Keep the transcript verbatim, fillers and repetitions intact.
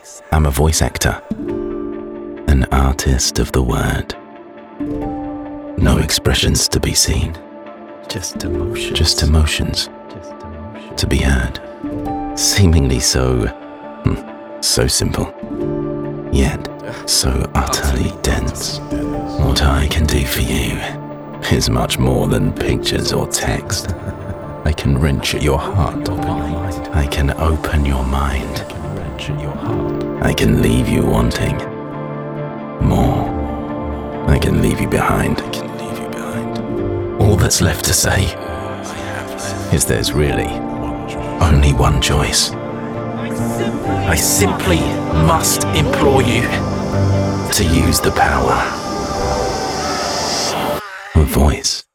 I'm a voice actor, an artist of the word. No expressions to be seen, Just emotions. just emotions Just emotions. to be heard. Seemingly so, hmm, so simple, yet so utterly dense. What I can do for you is much more than pictures or text. I can wrench at your heart. Open your mind. I can open your mind. Can wrench at your heart. I can leave you wanting more. I can leave you behind. I can leave you behind. All that's left to say is there's really only one choice. I simply must implore you to use the power of voice.